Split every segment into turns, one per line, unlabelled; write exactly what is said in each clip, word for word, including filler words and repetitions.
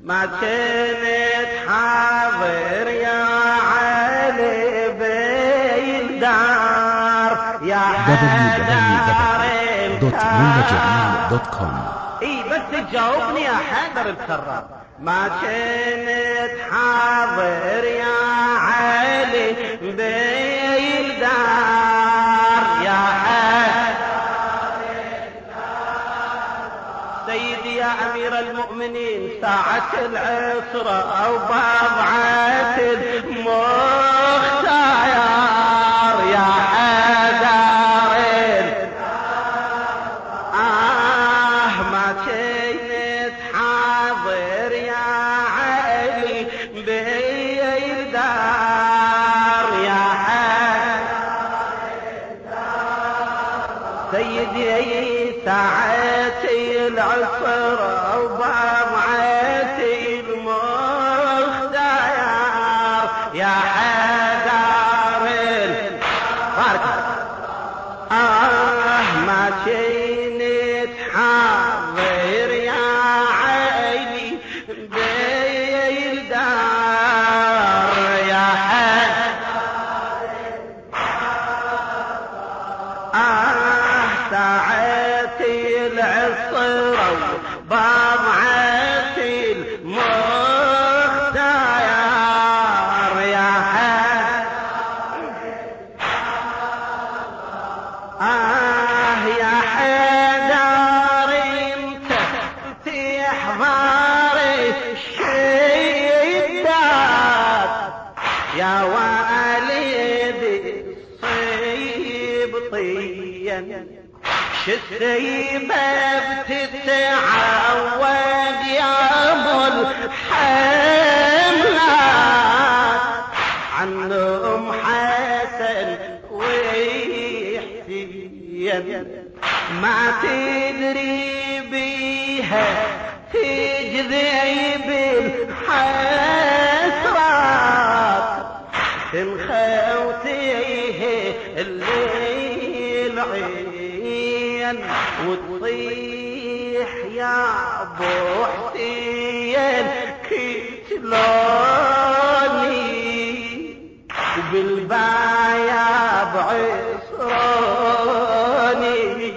ما كنت حاضر يا علي بالدار يا حيدر اي بس تجاوبني يا حيدر الكرار. ما كنت حاضر يا علي بالدار يا حيدر سيدي يا أمير المؤمنين ساعة العسرة أو بضعة المختار يا حيدر آه ما كنت حاضر يا علي بالدار يا حيدر سيدي ساعتي العصر وبضعتي المختار يا حيدر بارك آه ما كنت حاضر يا عيني بالدار يا حيدر آه ساعتي العصر وبضعتي المختار يا حيدر آه يا حيدر انت تحضر الشدات يا والدي صيبطيا شتيبة بتتعود يا ابو الحملات عن ام حسن ما تدري بيها تجذب الحسرات تنخوتيه الليل عين وتصيح يا ابو حسين كتلوني وبالبايا بعصراني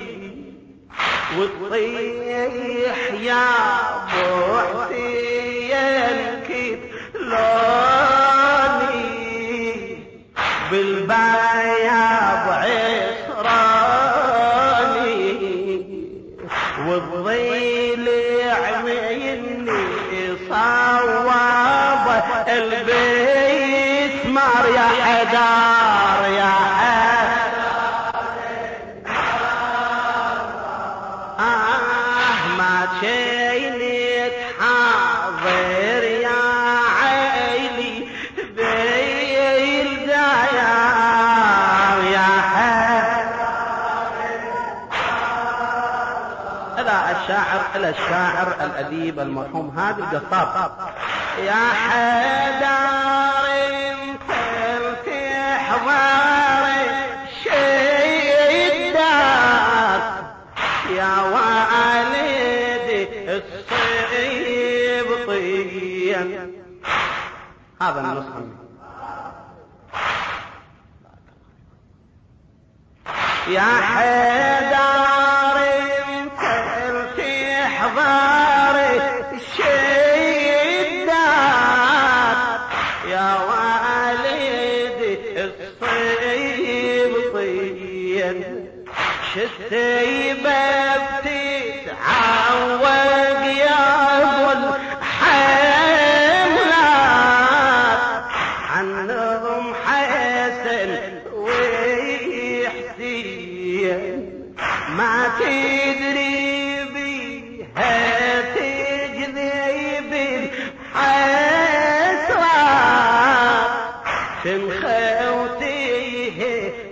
وتصيح يا ابو حسين كتلوني بالبايا بعصراني والظيل عميني صواب البيت مار يا حيدر يا حيدر آه ما كنت حاضر يا عيلي بالديار يا حيدر هذا الشاعر إلى الشاعر الأديب المرحوم هادي القصاب يا حيدر انت تحضر الشدات يا والدي الصيبطيا هذا النسخة يا حيدر انت تحضر الشدات يا والدي الصيبطيا شتيبة بتتعوق يا ابو الحملات عنهم حسن وحسين ما تدري بيها تجذب الحسرات تنخوتيه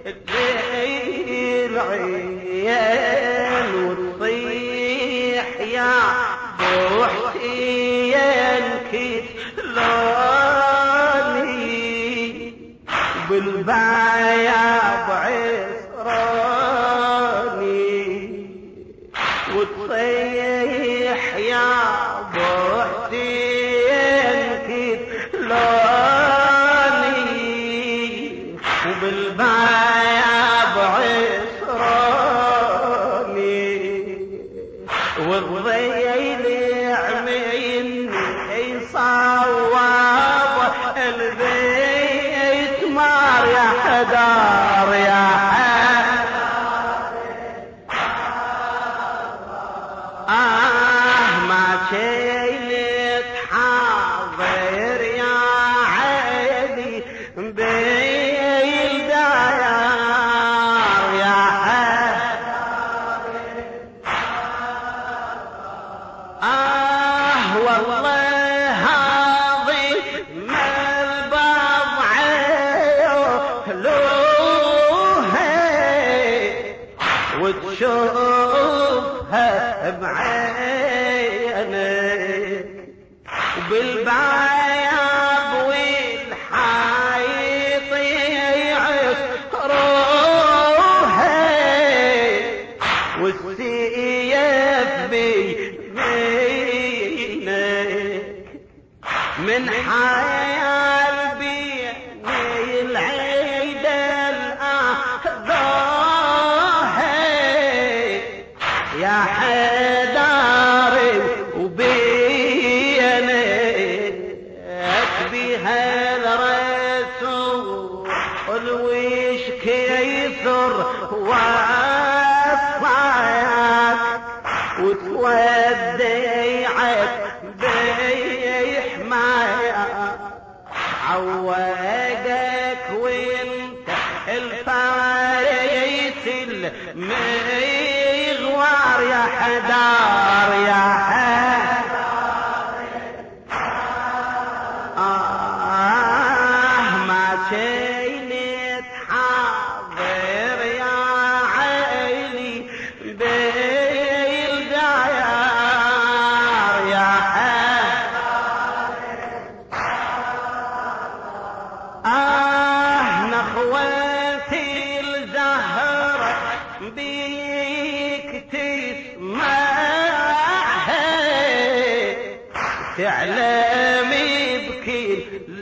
الليل عين وتصيح يا ابو حسين كتلوني بالبايا بعصراني وتصيح يا ابو حسين وتشوفها بعينك وبالبياض والحيط يعصروها والسيف بيمينك من حيال بيني العيدة الأخضاها يا حيداري وبينك بها الرسول ويش كيثر وصاك وتوديعك بيحمايا عوقك وانت الفارس المغوار يا حدار يا حدار آه ما شيلت حاضر يا عيني بالديار يا حدار آه نخوتي الزهرة بيك تسمعها تعلمي بكل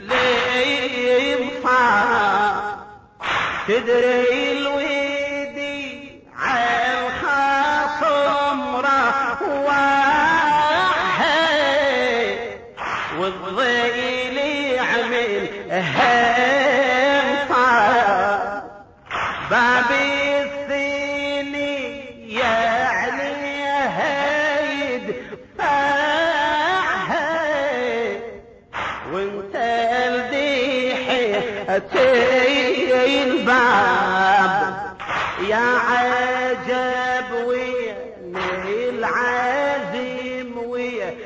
لمصار تدري الويدي عالخصم رواحي والضيل يعمل همطار باب الثاني عليها يدفعها وانت الديحي اتي الباب يا عجب وين العزيم وين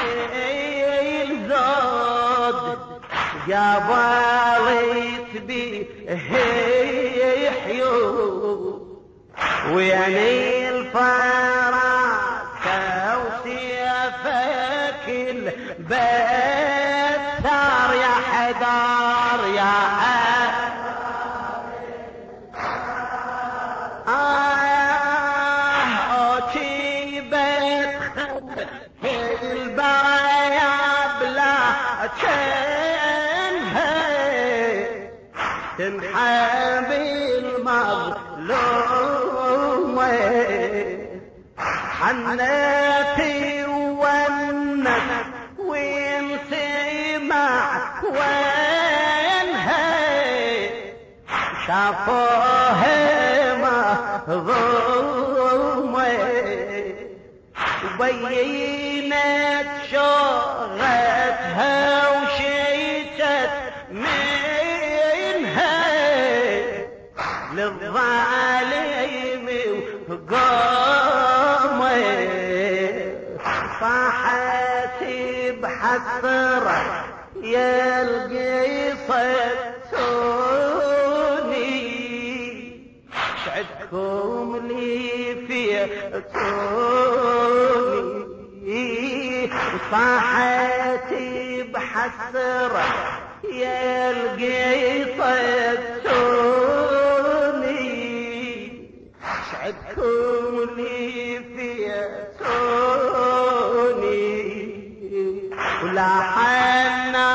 الزود قبلت بيه حيوب ويعني الفراسة وسيفك البتار يا حدار يا حدار آه أوتي بتخد البرايا بلا تنهي تنحب المظلوم حنتي ونت وانسمع وينها شافوها مظلومة وبينت شغتها وشيتت منها للظالم وقامه صاحت بحسرة يا القيصتوني شعدكم لي في توني صاحت بحسرة يا القيصتوني شعدكم لي في توني ولا حنا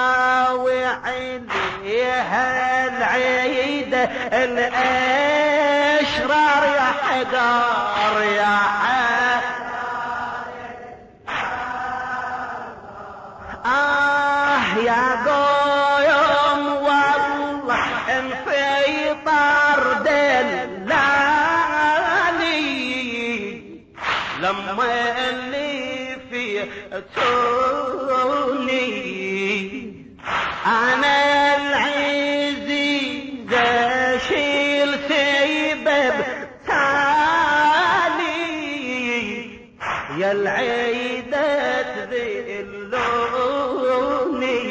وعليها العيدة الاشرار يا حدار يا حدار آه يا قوم والله انفطر دلالي لما اللي في توني انا العزي شيل ثيبب تالي يا العيدة ذلوني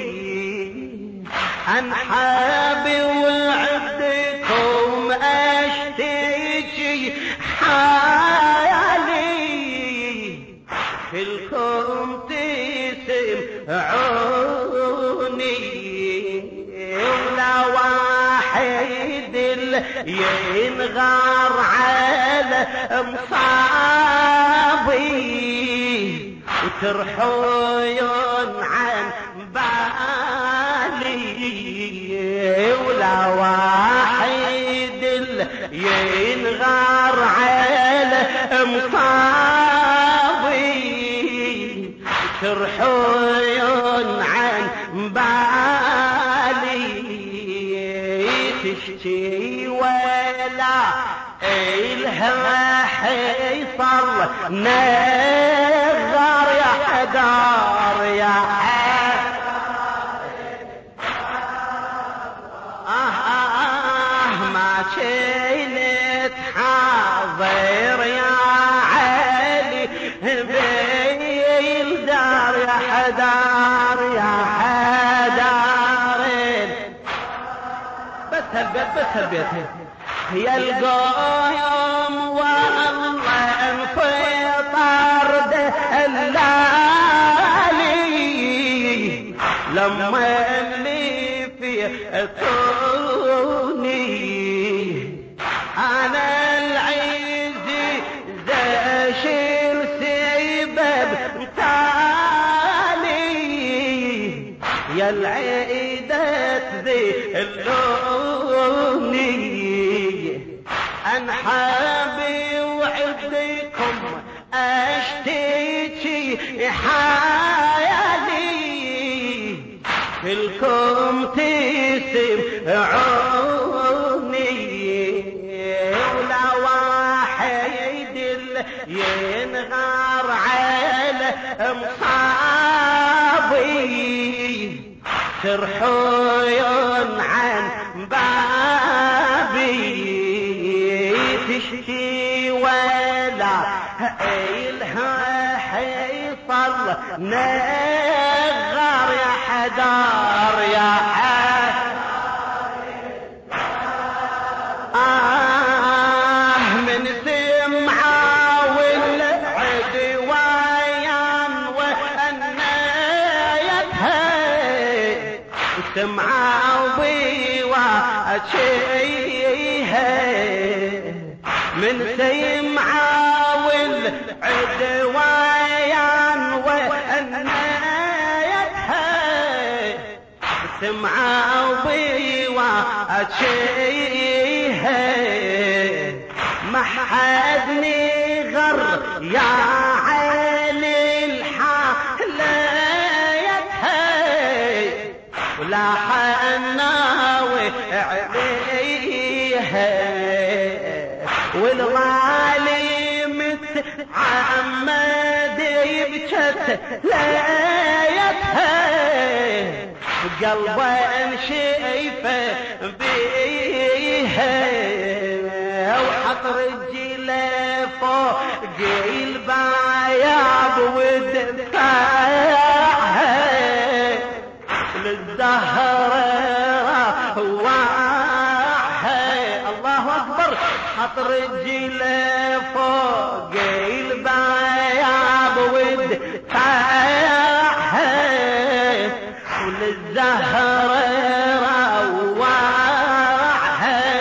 انحابي وعبدكم اشتكي حالي ولا واحد ينغار على مصابي وترحون عن بالي ولا واحد ينغار على مصابي ترحون عن بالي تشتي ولا إلها حيصل نغار يا حدار يا حدار آه آه ما شيلت حاضر يا علي بالدار يا حدار يا حدارين بس هالبيت بس هالبيت يا القايم والله انفطر دلالي لما اللي في توني انا العيزي زاشل سبب تالي يا العيدة ذي اللوني انحابي وعدكم اشتكي حالي كلكم تسمعوني ولا واحد ينغار على مصابي ترحون عن بابي تشكي ولا إلها حيصل نغار يا حدار يا حدار آه من سمعة والعدوان وأنايتها سمعة وبيواتشيها من سمعة والعدوان وأنايتها سمعة وبيواتشيها ما حدني غر يا عيني الحاليتها ولا حناوي عليها والغالي متعمد يبكت ليتها قلبا شايفه بيها وحط رجله فوق البياض ودفعها للزهرة واحد الله أكبر حط رجله فوق البياض ودفعها وللزهرة واحد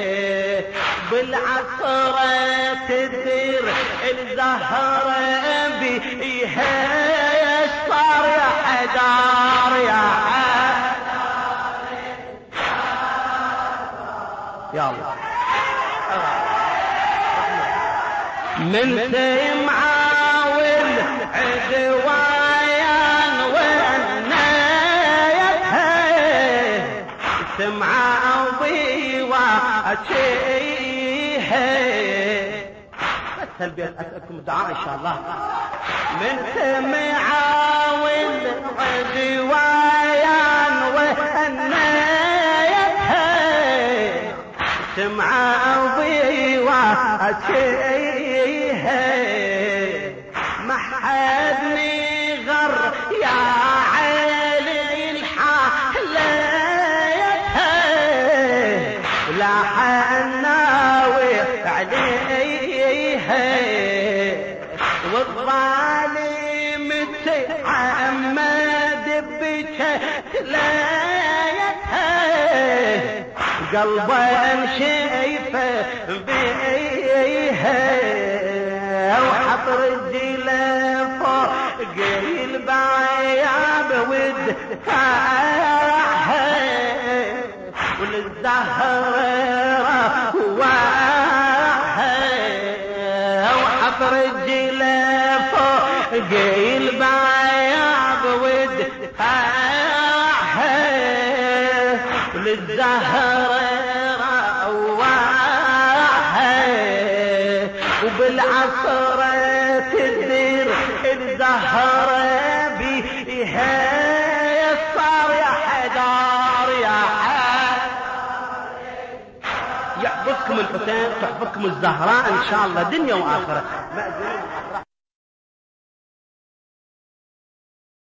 بالعصرة تدير الزهرة بيها صار يا حدار يا يا الله من سمعة والعدوان والنايتها سمعة وبيواتشيها بس هالبيت أسألكم دعاء إن شاء الله من سمعة والعدوان والنايتها سمعة وبيواتشيها ما حدني غر يا عيني الحاليتها لا حناوي عليها والظالم متعمد بك تليتها قلبي شايفه بيها وحط رجله فوق البعياب ودفعها وللزهرة واعها وحط رجله فوق البعياب ودفعها وللزهرة واعها وبالعصرة تدير الزهرة بيها صار يا حدار يا حدار يحفظكم الحسين تحفظكم الزهراء ان شاء الله دنيا واخره.